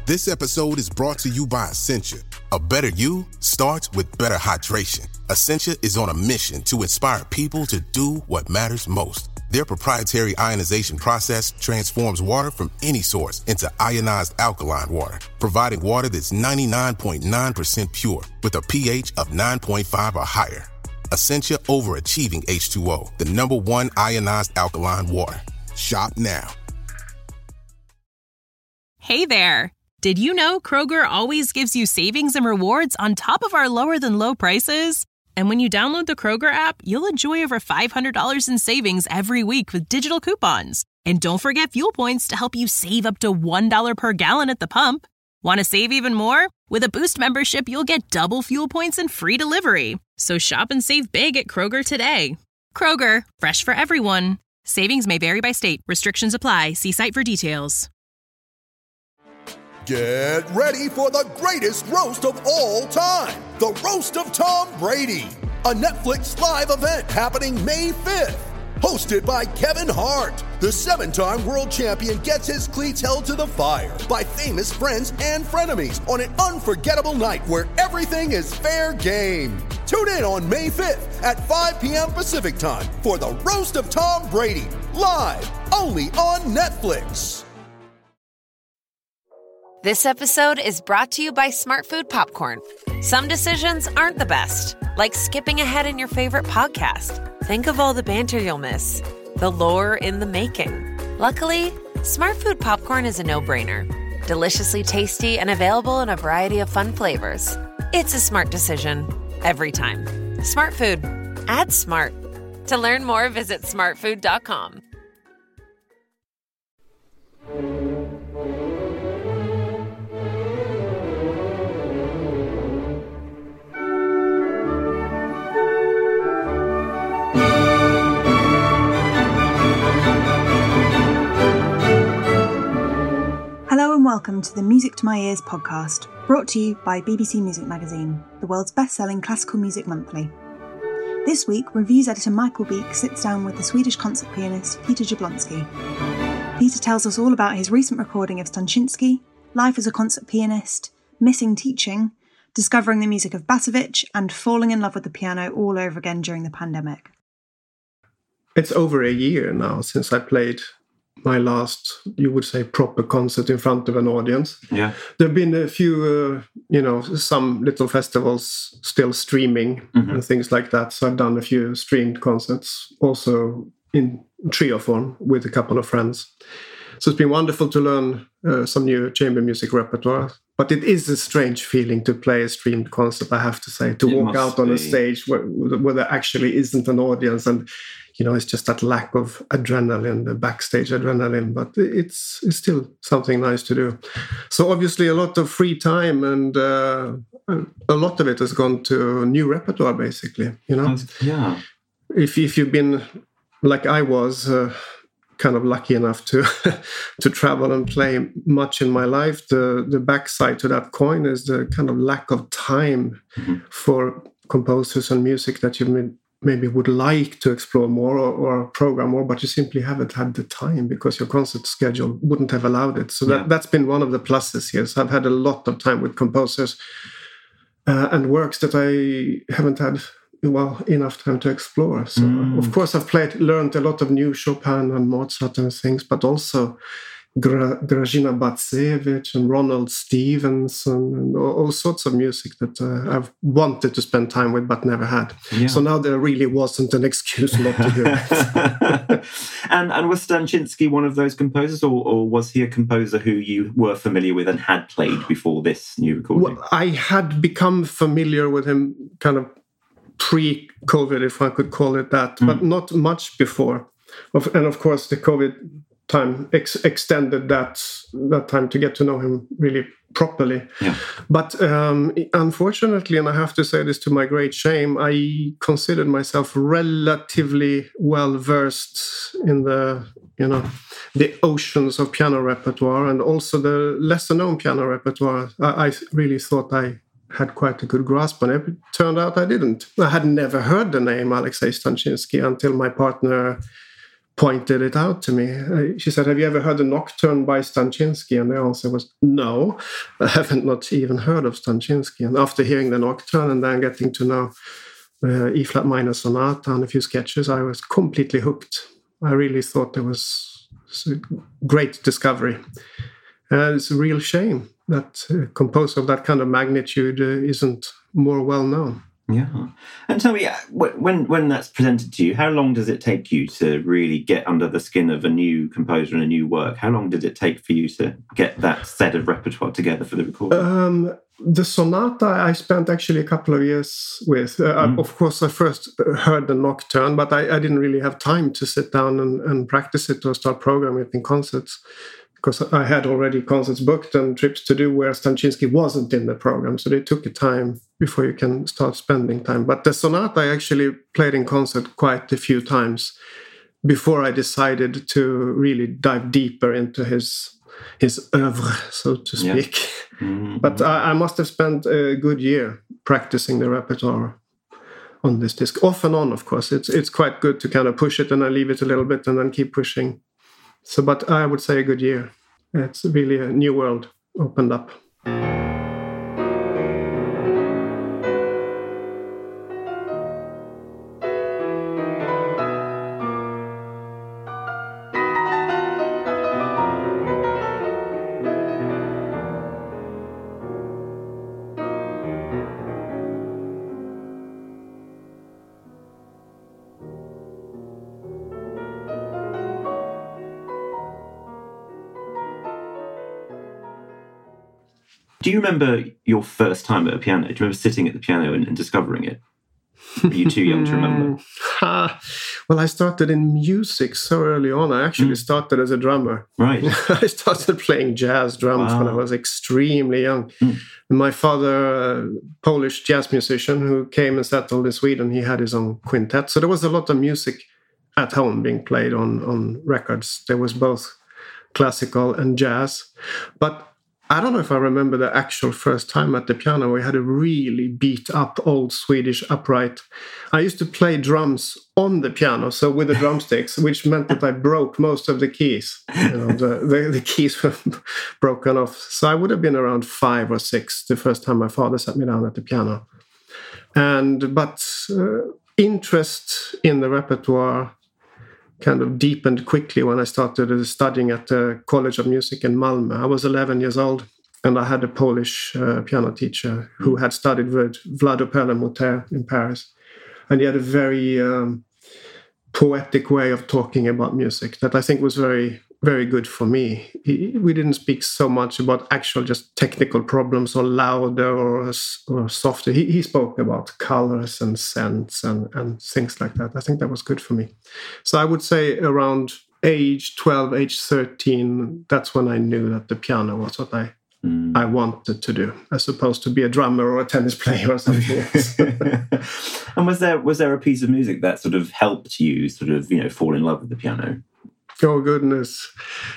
This episode is brought to you by Essentia. A better you starts with better hydration. Essentia is on a mission to inspire people to do what matters most. Their proprietary ionization process transforms water from any source into ionized alkaline water, providing water that's 99.9% pure with a pH of 9.5 or higher. Essentia overachieving H2O, the #1 ionized alkaline water. Shop now. Hey there. Did you know Kroger always gives you savings and rewards on top of our lower than low prices? And when you download the Kroger app, you'll enjoy over $500 in savings every week with digital coupons. And don't forget fuel points to help you save up to $1 per gallon at the pump. Want to save even more? With a Boost membership, you'll get double fuel points and free delivery. So shop and save big at Kroger today. Kroger, fresh for everyone. Savings may vary by state. Restrictions apply. See site for details. Get ready for the greatest roast of all time, the Roast of Tom Brady, a Netflix live event happening May 5th. Hosted by Kevin Hart, the 7-time world champion gets his cleats held to the fire by famous friends and frenemies on an unforgettable night where everything is fair game. Tune in on May 5th at 5 p.m. Pacific time for the Roast of Tom Brady, live only on Netflix. This episode is brought to you by Smartfood Popcorn. Some decisions aren't the best, like skipping ahead in your favorite podcast. Think of all the banter you'll miss, the lore in the making. Luckily, Smartfood Popcorn is a no-brainer. Deliciously tasty and available in a variety of fun flavors. It's a smart decision every time. Smartfood. Add smart. To learn more, visit smartfood.com. Hello and welcome to the Music to My Ears podcast, brought to you by BBC Music Magazine, the world's best-selling classical music monthly. This week, reviews editor Michael Beek sits down with the Swedish concert pianist Peter Jablonski. Peter tells us all about his recent recording of Stanshinsky, life as a concert pianist, missing teaching, discovering the music of Basovich, and falling in love with the piano all over again during the pandemic. It's over a year now since I played my last, you would say, proper concert in front of an audience. Yeah. There have been a few, some little festivals still streaming and things like that. So I've done a few streamed concerts, also in trio form with a couple of friends. So it's been wonderful to learn some new chamber music repertoire. But it is a strange feeling to play a streamed concert, I have to say, to walk out on a stage where there actually isn't an audience. And, it's just that lack of adrenaline, the backstage adrenaline. But it's still something nice to do. So obviously a lot of free time and a lot of it has gone to new repertoire, basically. Yeah. If you've been, like I was, kind of lucky enough to to travel and play much in my life, the backside to that coin is the kind of lack of time for composers and music that you maybe would like to explore more or program more, but you simply haven't had the time because your concert schedule wouldn't have allowed it. So that's been one of the pluses here. So I've had a lot of time with composers and works that I haven't had enough time to explore. So of course I've learned a lot of new Chopin and Mozart and things, but also Grażyna Bacewicz and Ronald Stevens and all sorts of music that I've wanted to spend time with but never had. Yeah. So now there really wasn't an excuse not to do it. And was Stanshinsky one of those composers, or was he a composer who you were familiar with and had played before this new recording? Well, I had become familiar with him kind of pre-COVID, if I could call it that, but not much before. And of course, the COVID time extended that time to get to know him really properly. Yeah. But unfortunately, and I have to say this to my great shame, I considered myself relatively well-versed in the oceans of piano repertoire and also the lesser-known piano repertoire. I really thought I had quite a good grasp on it. It turned out I didn't. I had never heard the name Alexei Stanshinsky until my partner pointed it out to me. She said, "Have you ever heard the Nocturne by Stanchinsky?" And the answer was no. I haven't not even heard of Stanchinsky. And after hearing the Nocturne and then getting to know E-flat minor sonata and a few sketches, I was completely hooked. I really thought it was a great discovery. It's a real shame that a composer of that kind of magnitude isn't more well known. Yeah. And tell me, when that's presented to you, how long does it take you to really get under the skin of a new composer and a new work? How long did it take for you to get that set of repertoire together for the recording? The sonata I spent actually a couple of years with. Of course, I first heard the Nocturne, but I didn't really have time to sit down and practice it or start programming it in concerts, because I had already concerts booked and trips to do where Stanchinsky wasn't in the program. So they took a time before you can start spending time. But the sonata I actually played in concert quite a few times before I decided to really dive deeper into his oeuvre, so to speak. Yeah. Mm-hmm. But I must have spent a good year practicing the repertoire on this disc. Off and on, of course. It's quite good to kind of push it and then leave it a little bit and then keep pushing. So, but I would say a good year. It's really a new world opened up. Do you remember your first time at a piano? Do you remember sitting at the piano and discovering it? Are you too young to remember? Well, I started in music so early on. I actually started as a drummer. Right. I started playing jazz drums when I was extremely young. My father, a Polish jazz musician who came and settled in Sweden, he had his own quintet. So there was a lot of music at home being played on records. There was both classical and jazz. But I don't know if I remember the actual first time at the piano. We had a really beat up old Swedish upright. I used to play drums on the piano, so with the drumsticks, which meant that I broke most of the keys. The keys were broken off. So I would have been around 5 or 6 the first time my father sat me down at the piano. But interest in the repertoire kind of deepened quickly when I started studying at the College of Music in Malmö. I was 11 years old, and I had a Polish piano teacher who had studied with Vlado Perle-Mutter in Paris. And he had a very poetic way of talking about music that I think was very, very good for me. We didn't speak so much about actual just technical problems or louder or softer. He spoke about colors and scents and things like that. I think that was good for me. So I would say around age 12, age 13, that's when I knew that the piano was what I wanted to do, as opposed to be a drummer or a tennis player or something else. And was there a piece of music that sort of helped you fall in love with the piano? Oh, goodness.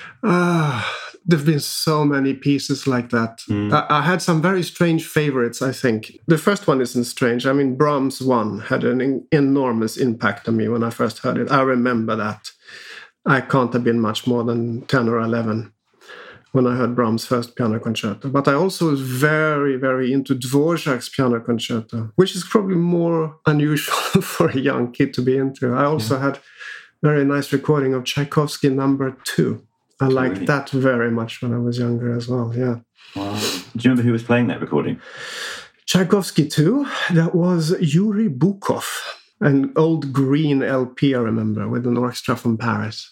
There have been so many pieces like that. I had some very strange favorites, I think. The first one isn't strange. I mean, Brahms 1 had an enormous impact on me when I first heard it. I remember that. I can't have been much more than 10 or 11 when I heard Brahms' first piano concerto. But I also was very, very into Dvorak's piano concerto, which is probably more unusual for a young kid to be into. I also had very nice recording of Tchaikovsky No. 2. I liked that very much when I was younger as well, yeah. Wow. Do you remember who was playing that recording? Tchaikovsky 2, that was Yuri Bukov, an old green LP I remember, with an orchestra from Paris.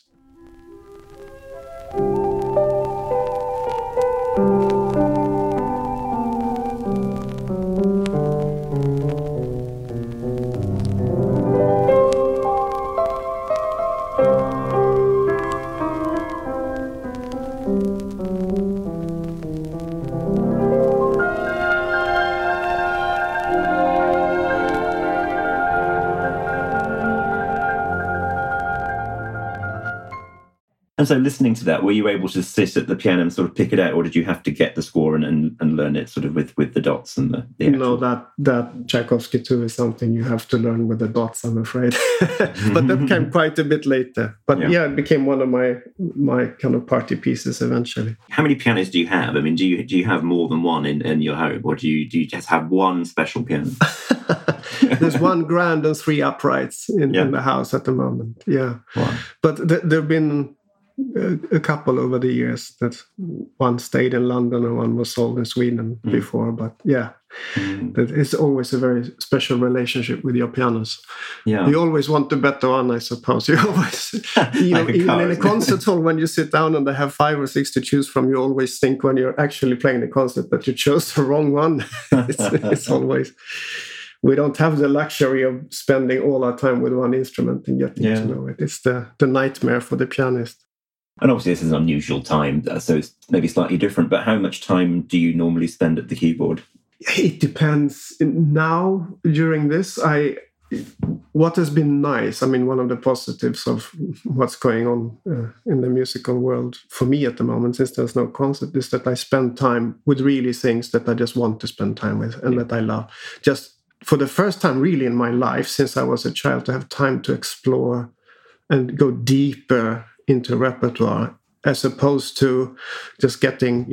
And so listening to that, were you able to sit at the piano and sort of pick it out, or did you have to get the score and learn it sort of with the dots and the actual... No, that Tchaikovsky too is something you have to learn with the dots, I'm afraid. But that came quite a bit later. But yeah, it became one of my kind of party pieces eventually. How many pianos do you have? I mean, do you have more than one in your home, or do you just have one special piano? There's one grand and 3 uprights in the house at the moment. Yeah. Wow. But there have been a couple over the years that one stayed in London and one was sold in Sweden before. But it's always a very special relationship with your pianos. Yeah. You always want the better one, I suppose. You always, even in a concert hall, when you sit down and they have 5 or 6 to choose from, you always think when you're actually playing the concert that you chose the wrong one. It's always... We don't have the luxury of spending all our time with one instrument and getting to know it. It's the nightmare for the pianist. And obviously this is an unusual time, so it's maybe slightly different, but how much time do you normally spend at the keyboard? It depends. Now, during this, what has been nice, I mean, one of the positives of what's going on in the musical world for me at the moment, since there's no concert, is that I spend time with really things that I just want to spend time with and that I love. Just for the first time really in my life since I was a child, to have time to explore and go deeper into repertoire, as opposed to just getting,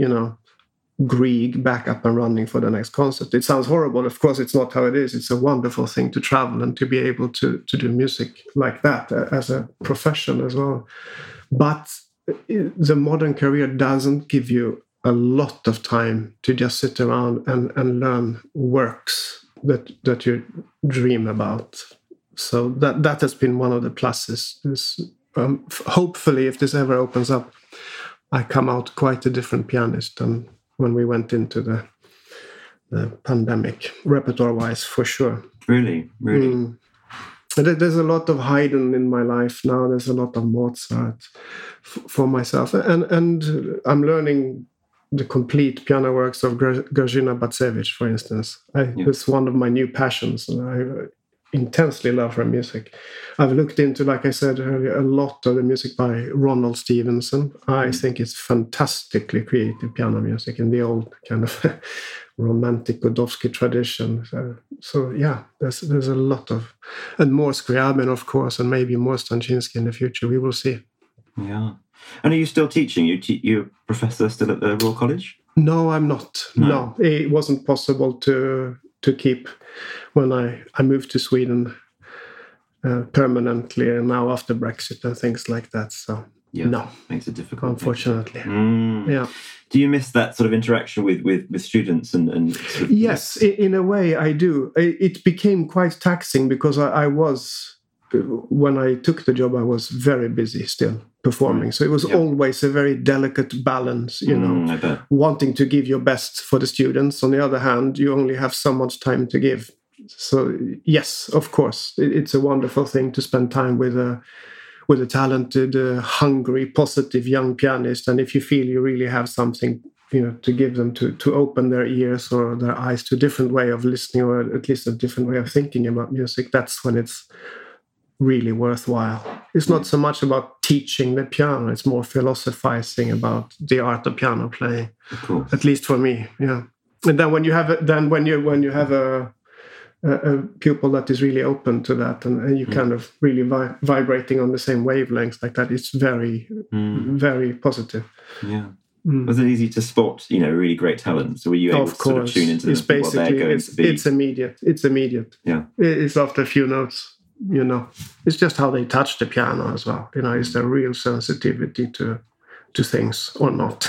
Grieg back up and running for the next concert. It sounds horrible. Of course, it's not how it is. It's a wonderful thing to travel and to be able to do music like that as a profession as well. But the modern career doesn't give you a lot of time to just sit around and learn works that you dream about. So that has been one of the pluses. Hopefully, if this ever opens up, I come out quite a different pianist than when we went into the pandemic, repertoire-wise, for sure. Really? There's a lot of Haydn in my life now. There's a lot of Mozart for myself. And I'm learning the complete piano works of Grażyna Bacewicz, for instance. It's one of my new passions, and I intensely love her music. I've looked into, like I said earlier, a lot of the music by Ronald Stevenson. I think it's fantastically creative piano music in the old kind of romantic Godowsky tradition. So there's a lot of... And more Scriabin, of course, and maybe more Stanchinsky in the future. We will see. Yeah. And are you still teaching? You're a professor still at the Royal College? No, I'm not. No. It wasn't possible to keep when I moved to Sweden permanently, and now after Brexit and things like that. So no, makes it difficult, unfortunately. Yeah. Do you miss that sort of interaction with students and sort of... Yes, in a way I do. It became quite taxing because I was, when I took the job, I was very busy still performing. So it was always a very delicate balance, I bet. Wanting to give your best for the students. On the other hand, you only have so much time to give. So yes, of course, it's a wonderful thing to spend time with a talented, hungry, positive young pianist. And if you feel you really have something, to give them to open their ears or their eyes to a different way of listening, or at least a different way of thinking about music, that's when it's really worthwhile. It's not so much about teaching the piano, it's more philosophizing about the art of piano playing. Of course. At least for me, yeah. And then when you have a pupil that is really open to that, and you kind of really vibrating on the same wavelengths like that, it's very, very positive. Yeah. Was it easy to spot, really great talent? So were you able to sort of tune into it's what they're going to be? It's immediate. Yeah. It's after a few notes. It's just how they touch the piano as well. Is there real sensitivity to things or not?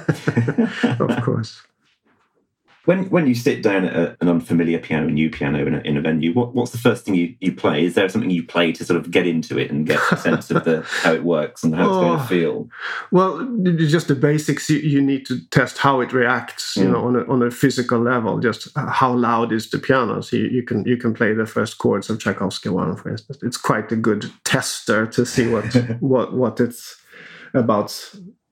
Of course. When you sit down at an unfamiliar piano, a new piano in a venue, what's the first thing you play? Is there something you play to sort of get into it and get a sense of how it works and how it's going to feel? Well, just the basics. You need to test how it reacts, on a physical level. Just how loud is the piano? So you can play the first chords of Tchaikovsky 1, for instance. It's quite a good tester to see what it's about.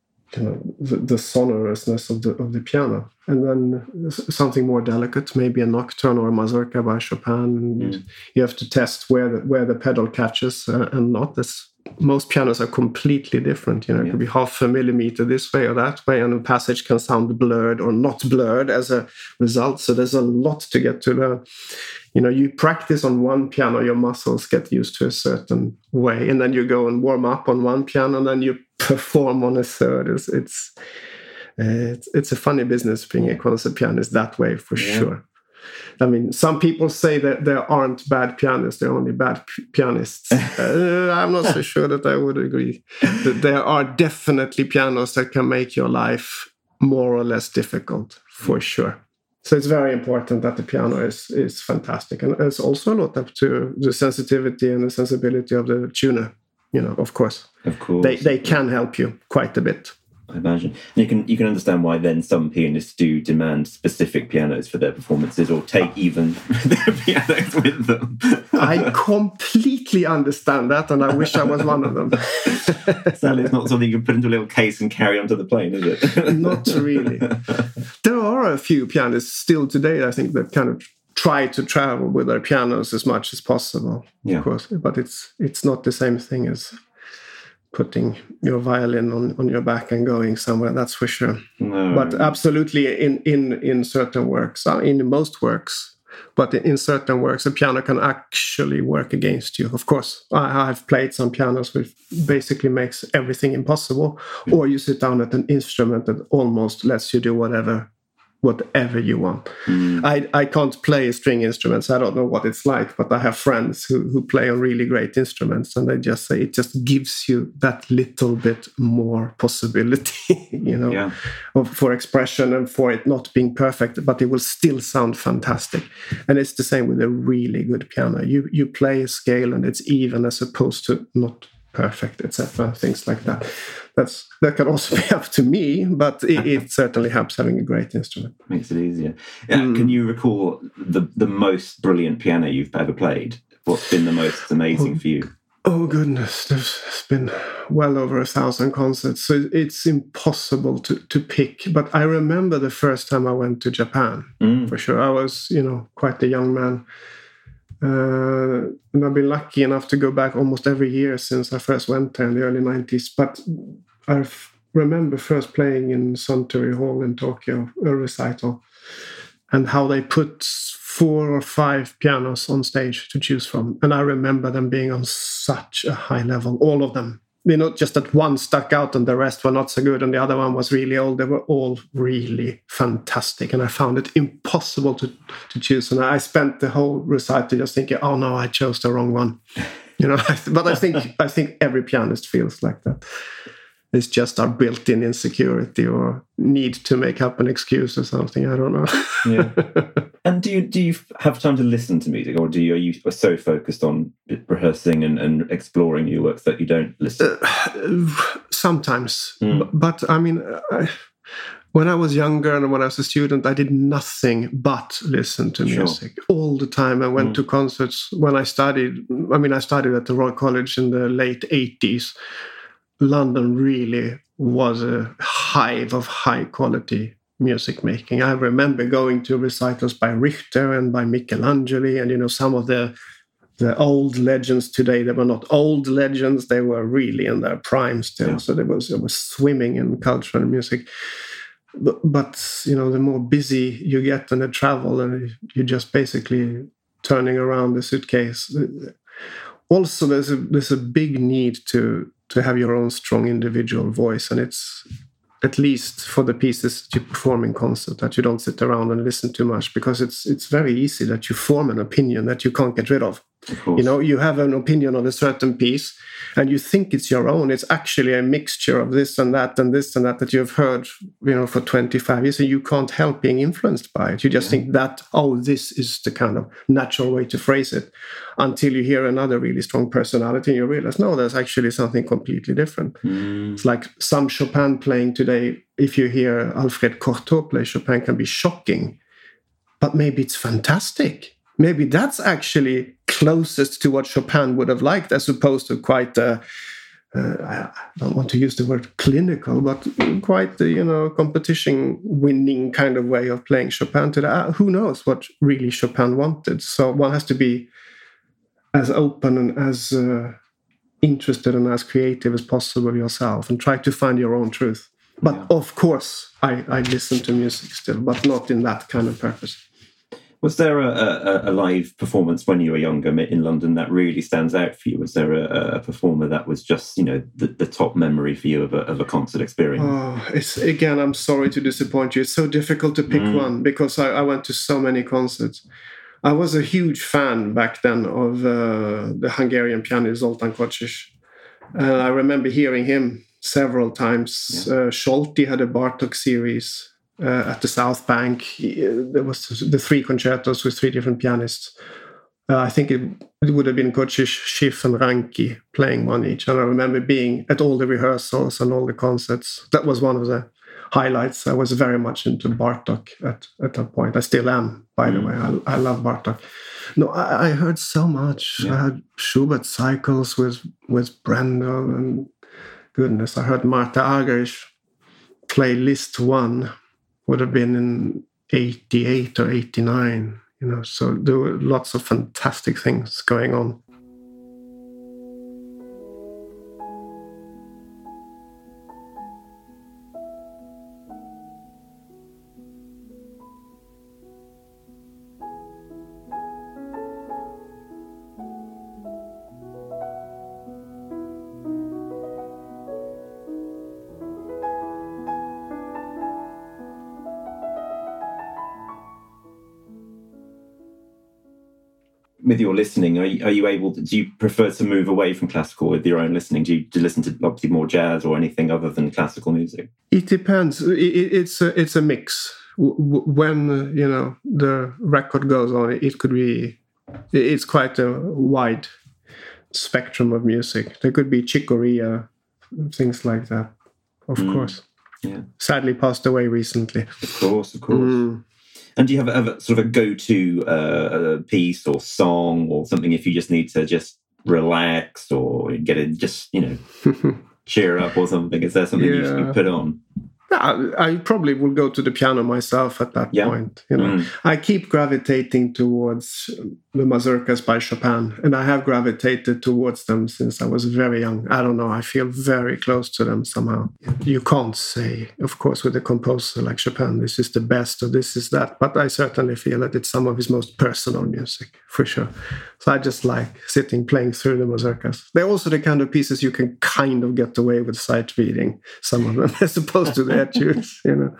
The sonorousness of the piano, and then something more delicate, maybe a nocturne or a mazurka by Chopin. You have to test where the pedal catches and not. That's most pianos are completely different. It could be half a millimeter this way or that way, and a passage can sound blurred or not blurred as a result. So there's a lot to get to learn. You practice on one piano, your muscles get used to a certain way, and then you go and warm up on one piano, and then you perform on a third. It's a funny business being a concert pianist that way, for sure. I mean, some people say that there aren't bad pianists, there are only bad pianists. I'm not so sure that I would agree. That there are definitely pianos that can make your life more or less difficult, for sure. So it's very important that the piano is fantastic. And it's also a lot up to the sensitivity and the sensibility of the tuner, of course. Of course. They can help you quite a bit. I imagine. And you can understand why then some pianists do demand specific pianos for their performances, or take even their pianos with them. I completely understand that, and I wish I was one of them. Sadly, it's not something you can put into a little case and carry onto the plane, is it? Not really. There are a few pianists still today, I think, that kind of try to travel with their pianos as much as possible, of course. But it's not the same thing as putting your violin on your back and going somewhere, that's for sure. No. But absolutely in certain works, in most works, but in certain works, a piano can actually work against you. Of course, I've played some pianos which basically makes everything impossible, or you sit down at an instrument that almost lets you do whatever you want. I can't play string instruments. I don't know what it's like, but I have friends who play on really great instruments, and they just say it just gives you that little bit more possibility, for expression and for it not being perfect, but it will still sound fantastic. And it's the same with a really good piano. You play a scale and it's even as opposed to not perfect, etc. Things like that. That can also be up to me, but it certainly helps having a great instrument. Makes it easier. Can you recall the most brilliant piano you've ever played? What's been the most amazing for you? Oh goodness, there's been well over 1,000 concerts, so it's impossible to pick. But I remember the first time I went to Japan, for sure. I was, quite a young man. And I've been lucky enough to go back almost every year since I first went there in the early 90s. But I remember first playing in Suntory Hall in Tokyo, a recital, and how they put 4 or 5 pianos on stage to choose from. And I remember them being on such a high level, all of them. Just that one stuck out and the rest were not so good and the other one was really old. They were all really fantastic, and I found it impossible to choose. And I spent the whole recital just thinking, oh no, I chose the wrong one. But I think every pianist feels like that. It's just our built-in insecurity or need to make up an excuse or something. I don't know. Yeah. And do you have time to listen to music, or are you so focused on rehearsing and exploring new works that you don't listen? Sometimes, but I mean, when I was younger and when I was a student, I did nothing but listen to music all the time. I went to concerts when I studied. I studied at the Royal College in the late 80s. London really was a hive of high quality music making. I remember going to recitals by Richter and by Michelangelo, and some of the old legends today, they were not old legends, they were really in their prime still. So it was swimming in culture and music. But the more busy you get on the travel, and you're just basically turning around the suitcase. Also, there's a big need to have your own strong individual voice, and it's at least for the pieces you perform in concert, that you don't sit around and listen too much, because it's very easy that you form an opinion that you can't get rid of. You have an opinion on a certain piece and you think it's your own. It's actually a mixture of this and that and this and that you've heard, for 25 years, and you can't help being influenced by it. You just think that, this is the kind of natural way to phrase it, until you hear another really strong personality and you realize, no, there's actually something completely different. It's like some Chopin playing today. If you hear Alfred Cortot play Chopin, can be shocking, but maybe it's fantastic. Maybe that's actually closest to what Chopin would have liked, as opposed to quite I don't want to use the word clinical, but quite the competition-winning kind of way of playing Chopin today. Who knows what really Chopin wanted? So one has to be as open and as interested and as creative as possible yourself and try to find your own truth. But of course, I listen to music still, but not in that kind of purpose. Was there a live performance when you were younger in London that really stands out for you? Was there a performer that was just, the top memory for you of a concert experience? Oh, I'm sorry to disappoint you. It's so difficult to pick one because I went to so many concerts. I was a huge fan back then of the Hungarian pianist Zoltán Kocsis. I remember hearing him several times. Scholti had a Bartók series at the South Bank. There was the 3 concertos with 3 different pianists. I think it would have been Kocsis, Schiff and Ranki playing one each. And I remember being at all the rehearsals and all the concerts. That was one of the highlights. I was very much into Bartók at that point. I still am, by the way. I love Bartók. No, I heard so much. I had Schubert cycles with Brendel, and goodness, I heard Marta Argerich play Liszt 1. Would have been in 88 or 89, so there were lots of fantastic things going on. With your listening, are you able to, do you prefer to move away from classical with your own listening? Do you listen to obviously more jazz or anything other than classical music? It depends. It's a mix. When the record goes on, it could be. It's quite a wide spectrum of music. There could be Chick Corea, things like that. Of course. Yeah. Sadly passed away recently. Of course. And do you have a sort of a go-to piece or song or something if you just need to just relax or get it, just, cheer up or something? Is there something you put on? I probably will go to the piano myself at that point. I keep gravitating towards the mazurkas by Chopin, and I have gravitated towards them since I was very young. I don't know, I feel very close to them somehow. You can't say, of course, with a composer like Chopin, this is the best or this is that, but I certainly feel that it's some of his most personal music, for sure. So I just like sitting, playing through the mazurkas. They're also the kind of pieces you can kind of get away with sight reading, some of them, as opposed to the etudes,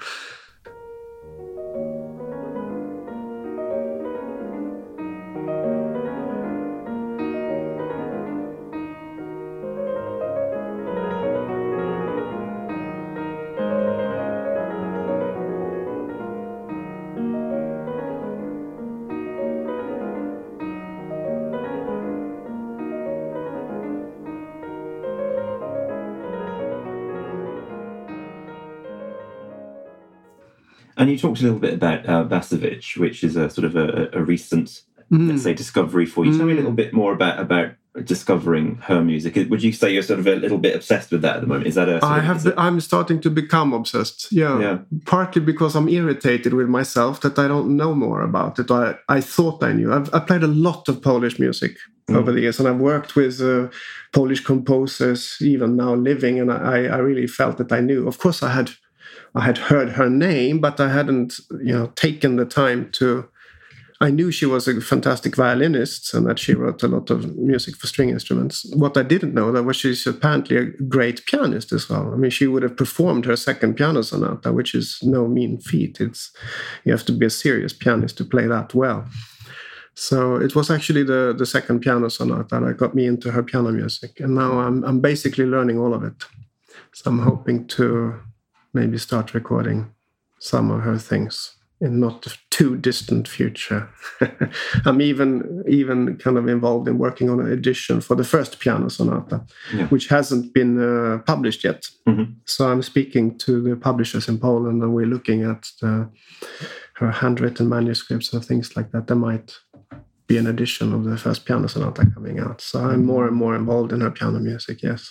And you talked a little bit about Bacevich, which is a sort of a recent, let's say, discovery for you. Tell me a little bit more about discovering her music. Would you say you're sort of a little bit obsessed with that at the moment? Is that I'm starting to become obsessed. Yeah. Partly because I'm irritated with myself that I don't know more about it. I thought I knew. I played a lot of Polish music over the years, and I've worked with Polish composers, even now living, and I really felt that I knew. Of course, I had heard her name, but I hadn't, taken the time to. I knew she was a fantastic violinist and that she wrote a lot of music for string instruments. What I didn't know that was she's apparently a great pianist as well. I mean, she would have performed her second piano sonata, which is no mean feat. You have to be a serious pianist to play that well. So it was actually the second piano sonata that got me into her piano music, and now I'm basically learning all of it. So I'm hoping to maybe start recording some of her things in not too distant future. I'm even kind of involved in working on an edition for the first piano sonata, which hasn't been published yet. Mm-hmm. So I'm speaking to the publishers in Poland, and we're looking at her handwritten manuscripts and things like that. There might be an edition of the first piano sonata coming out. So I'm more and more involved in her piano music, yes.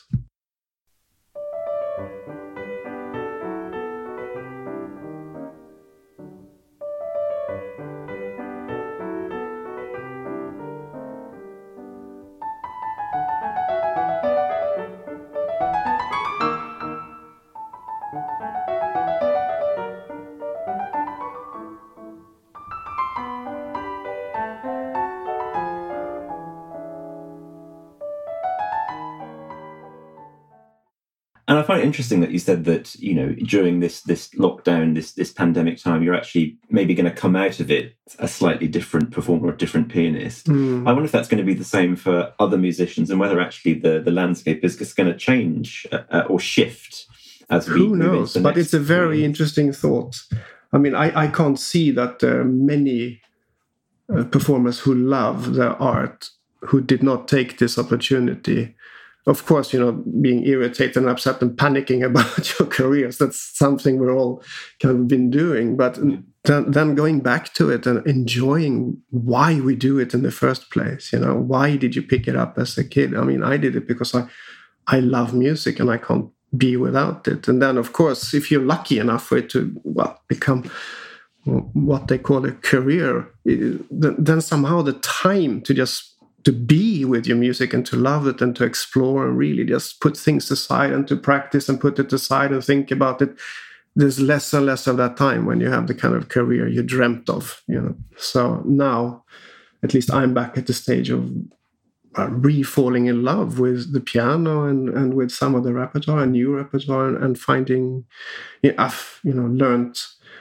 And I find it interesting that you said that, you know, during this lockdown, this pandemic time, you're actually maybe going to come out of it a slightly different performer, a different pianist. I wonder if that's going to be the same for other musicians, and whether actually the landscape is just going to change or shift as we Who knows? But it's a very interesting thought. I mean, I can't see that there are many performers who love their art who did not take this opportunity. Of course, you know, being irritated and upset and panicking about your careers, that's something we're all kind of been doing. But then going back to it and enjoying why we do it in the first place, you know, why did you pick it up as a kid? I mean, I did it because I love music and I can't be without it. And then, of course, if you're lucky enough for it to, well, become what they call a career, then somehow the time to be with your music and to love it and to explore and really just put things aside and to practice and put it aside and think about it, there's less and less of that time when you have the kind of career you dreamt of, you know. So now, at least I'm back at the stage of re-falling in love with the piano and with some of the repertoire and new repertoire and finding, I've, you know, learned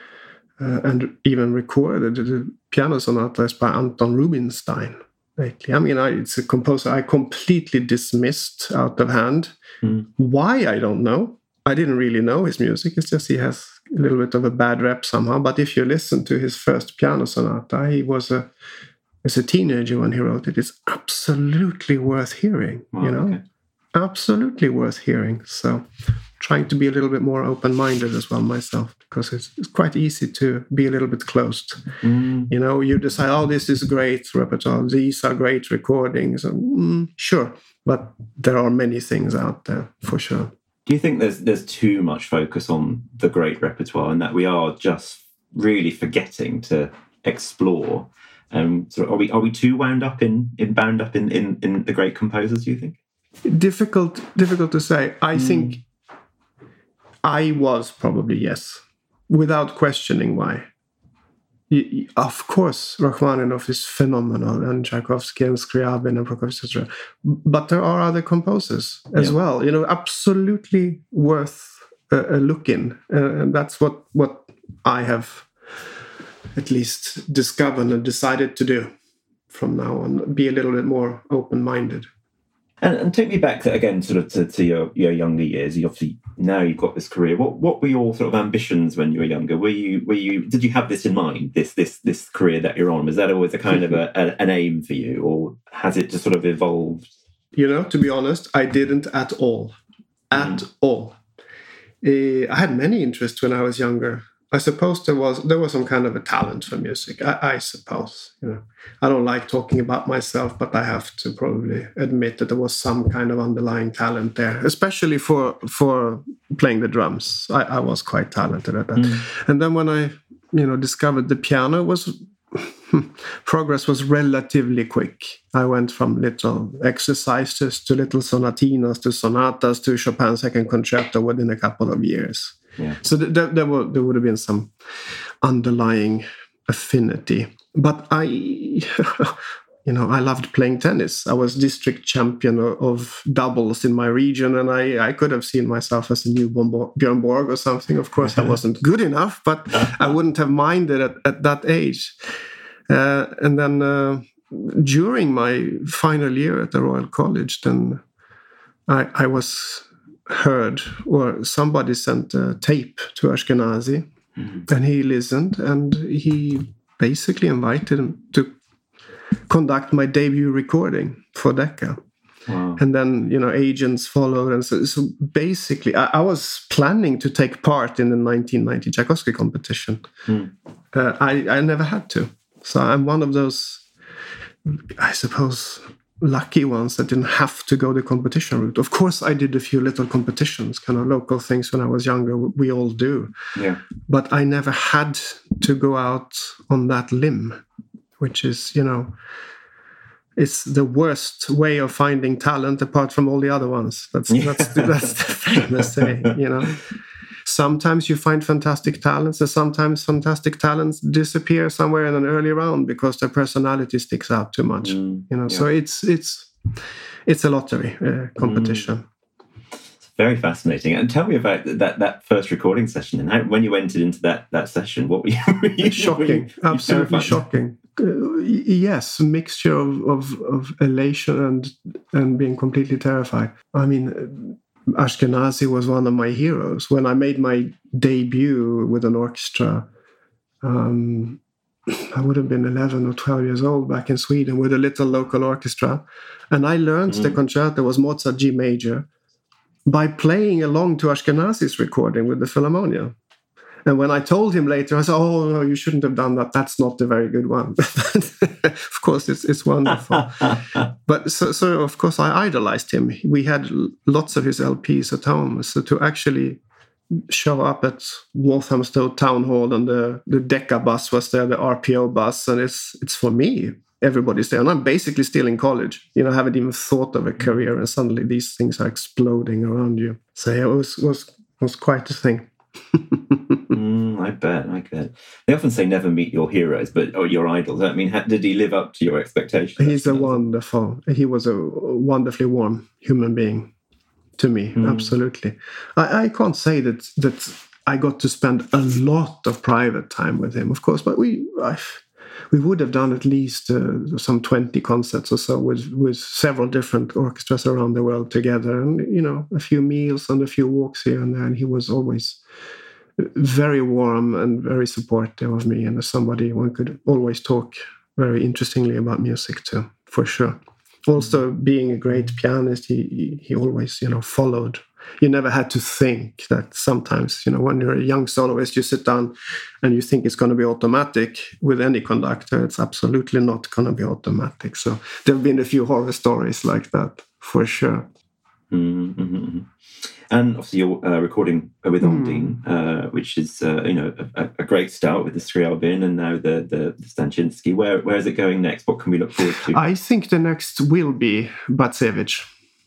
and even recorded the piano sonatas by Anton Rubinstein. Lately. I mean, it's a composer I completely dismissed out of hand. Why, I don't know. I didn't really know his music. It's just he has a little bit of a bad rep somehow. But if you listen to his first piano sonata, he was as a teenager when he wrote it. It's absolutely worth hearing, you know? Okay. Absolutely worth hearing. So trying to be a little bit more open-minded as well myself, because it's quite easy to be a little bit closed. You know, you decide, oh, this is great repertoire, these are great recordings. Sure, but there are many things out there, for sure. Do you think there's too much focus on the great repertoire and that we are just really forgetting to explore? So are we too bound up in the great composers, do you think? Difficult to say. I think I was probably, yes, without questioning why. Of course, Rachmaninoff is phenomenal, and Tchaikovsky and Scriabin and Prokofiev, etc. But there are other composers as well, you know, absolutely worth a look in. And that's what I have at least discovered and decided to do from now on, be a little bit more open-minded. And take me back again, sort of to your younger years. You obviously now you've got this career. What were your sort of ambitions when you were younger? Did you have this in mind? This career that you're on, was that always a kind of an aim for you, or has it just sort of evolved? You know, to be honest, I didn't at all. At all. I had many interests when I was younger. I suppose there was some kind of a talent for music. I suppose, you know, I don't like talking about myself, but I have to probably admit that there was some kind of underlying talent there, especially for playing the drums. I was quite talented at that. And then when I, you know, discovered the piano, progress was relatively quick. I went from little exercises to little sonatinas to sonatas to Chopin's second concerto within a couple of years. Yeah. So there would have been some underlying affinity. But I loved playing tennis. I was district champion of doubles in my region, and I could have seen myself as a new Björn Borg or something. Of course, I wasn't good enough, but I wouldn't have minded at that age. And then during my final year at the Royal College, then I was heard, or somebody sent a tape to Ashkenazi, and he listened, and he basically invited him to conduct my debut recording for Decca. Wow. And then, you know, agents followed, and so basically I was planning to take part in the 1990 Tchaikovsky competition. I never had to, so I'm one of those, I suppose, lucky ones that didn't have to go the competition route. Of course, I did a few little competitions, kind of local things when I was younger. We all do. Yeah. But I never had to go out on that limb, which is, you know, it's the worst way of finding talent apart from all the other ones. That's the famous saying, you know. Sometimes you find fantastic talents, and sometimes fantastic talents disappear somewhere in an early round because their personality sticks out too much. You know, so it's a lottery competition. Very fascinating. And tell me about that first recording session. And how, when you entered into that session, what were you shocking, absolutely shocking. Yes, a mixture of elation and being completely terrified. I mean, Ashkenazy was one of my heroes. When I made my debut with an orchestra, I would have been 11 or 12 years old back in Sweden with a little local orchestra. And I learned the concerto was Mozart G major by playing along to Ashkenazy's recording with the Philharmonia. And when I told him later, I said, "Oh, no, you shouldn't have done that. That's not a very good one." Of course, it's wonderful. But so, of course, I idolized him. We had lots of his LPs at home. So to actually show up at Walthamstow Town Hall and the Decca bus was there, the RPO bus, and it's for me. Everybody's there. And I'm basically still in college. You know, I haven't even thought of a career, and suddenly these things are exploding around you. So yeah, it was quite a thing. I bet. They often say never meet your heroes, or your idols. I mean, did he live up to your expectations? He was a wonderfully warm human being to me. Absolutely. I can't say that I got to spend a lot of private time with him, of course, but we would have done at least some 20 concerts or so with several different orchestras around the world together, and a few meals and a few walks here and there. And he was always very warm and very supportive of me, and as somebody one could always talk very interestingly about music to, for sure. Also, being a great pianist, he always followed. You never had to think that sometimes, when you're a young soloist, you sit down and you think it's going to be automatic. With any conductor, it's absolutely not going to be automatic. So there have been a few horror stories like that, for sure. Mm-hmm. And obviously you're recording with Ondine, which is a great start with the Scriabin and now the Stanchinsky. Where is it going next? What can we look forward to? I think the next will be Bacevich.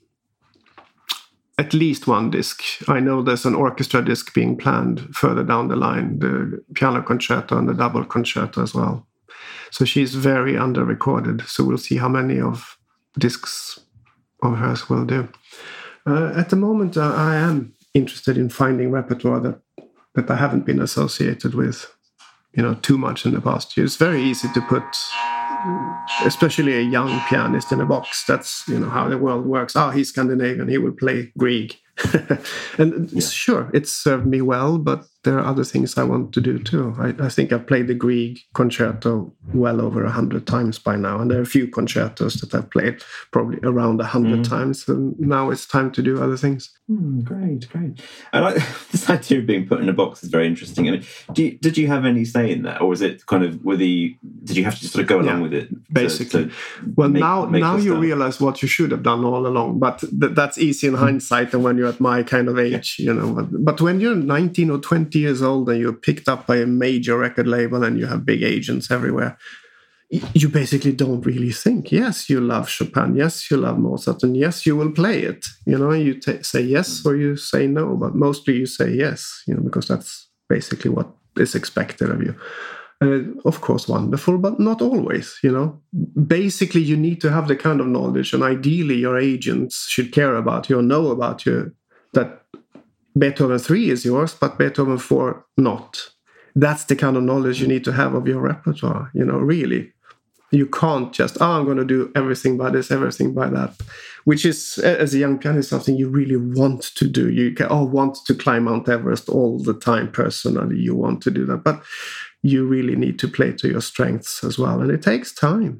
At least one disc. I know there's an orchestra disc being planned further down the line, the piano concerto and the double concerto as well. So she's very under-recorded. So we'll see how many of discs of hers we'll do. At the moment, I am interested in finding repertoire that I haven't been associated with, too much in the past years. It's very easy to put, especially a young pianist, in a box. That's, how the world works. He's Scandinavian, he will play Grieg. And sure, it's served me well, but there are other things I want to do too. I think I've played the Grieg concerto well over 100 times by now, and there are a few concertos that I've played probably around 100 times, and now it's time to do other things. Great. I like this idea of being put in a box is very interesting. I mean, did you have any say in that, or was it kind of did you have to just sort of go along with it? Basically, now you realize what you should have done all along, but that's easy in hindsight, and when you're at my kind of age, But when you're 19 or 20 years old and you're picked up by a major record label and you have big agents everywhere, you basically don't really think. Yes, you love Chopin. Yes, you love Mozart. And yes, you will play it. You say yes or you say no. But mostly you say yes, because that's basically what is expected of you. Of course, wonderful, but not always, Basically, you need to have the kind of knowledge, and ideally your agents should care about you or know about you, that Beethoven 3 is yours, but Beethoven 4 not. That's the kind of knowledge you need to have of your repertoire, really. You can't just, I'm going to do everything by this, everything by that, which is, as a young pianist, something you really want to do. You want to climb Mount Everest all the time personally. You want to do that, but you really need to play to your strengths as well. And it takes time,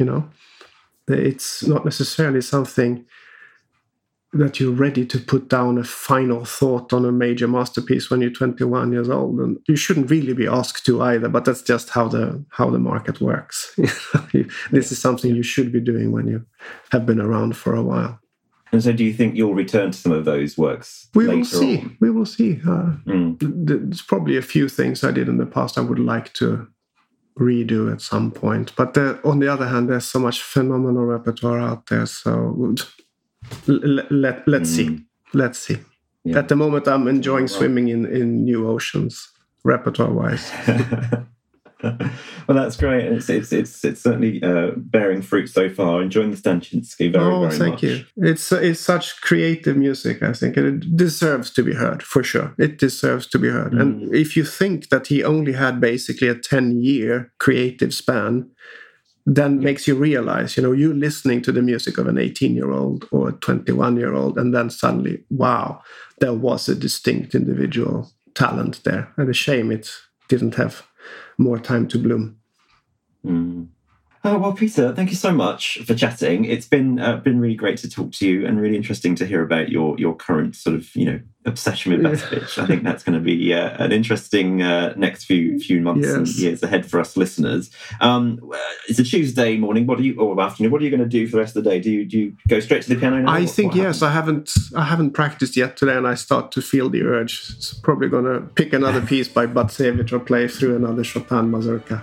It's not necessarily something that you're ready to put down a final thought on a major masterpiece when you're 21 years old. And you shouldn't really be asked to either, but that's just how the market works. This is something you should be doing when you have been around for a while. And so do you think you'll return to some of those works later on? We will see. There's probably a few things I did in the past I would like to redo at some point. But on the other hand, there's so much phenomenal repertoire out there. So let's see. Let's see. Yeah. At the moment, I'm enjoying swimming in new oceans, repertoire-wise. Well, that's great. It's certainly bearing fruit so far. Enjoying the Stanshinsky very much. Thank you. It's such creative music, I think, and it deserves to be heard, for sure. It deserves to be heard. And if you think that he only had basically a 10-year creative span, then makes you realize, you're listening to the music of an 18-year-old or a 21-year-old, and then suddenly, wow, there was a distinct individual talent there. And a shame it didn't have more time to bloom. Oh, well, Peter, thank you so much for chatting. It's been really great to talk to you, and really interesting to hear about your current sort of obsession with Best Pitch. I think that's going to be an interesting next few months and years ahead for us listeners. It's a Tuesday morning. Or afternoon? What are you going to do for the rest of the day? Do you go straight to the piano now? I think yes. I haven't practiced yet today, and I start to feel the urge. It's probably going to pick another piece by Batsevich or play through another Chopin mazurka.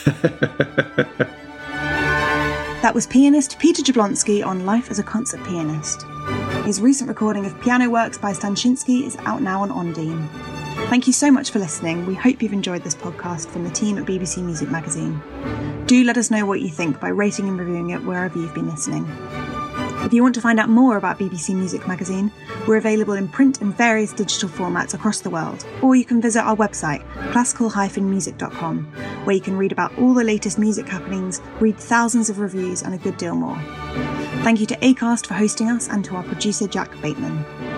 That was pianist Peter Jablonski on Life as a Concert Pianist. His recent recording of Piano Works by Stanshinsky is out now on Ondine. Thank you so much for listening. We hope you've enjoyed this podcast from the team at BBC Music Magazine. Do let us know what you think by rating and reviewing it wherever you've been listening. If you want to find out more about BBC Music Magazine, we're available in print and various digital formats across the world, or you can visit our website, classical-music.com, where you can read about all the latest music happenings, read thousands of reviews, and a good deal more. Thank you to Acast for hosting us and to our producer Jack Bateman.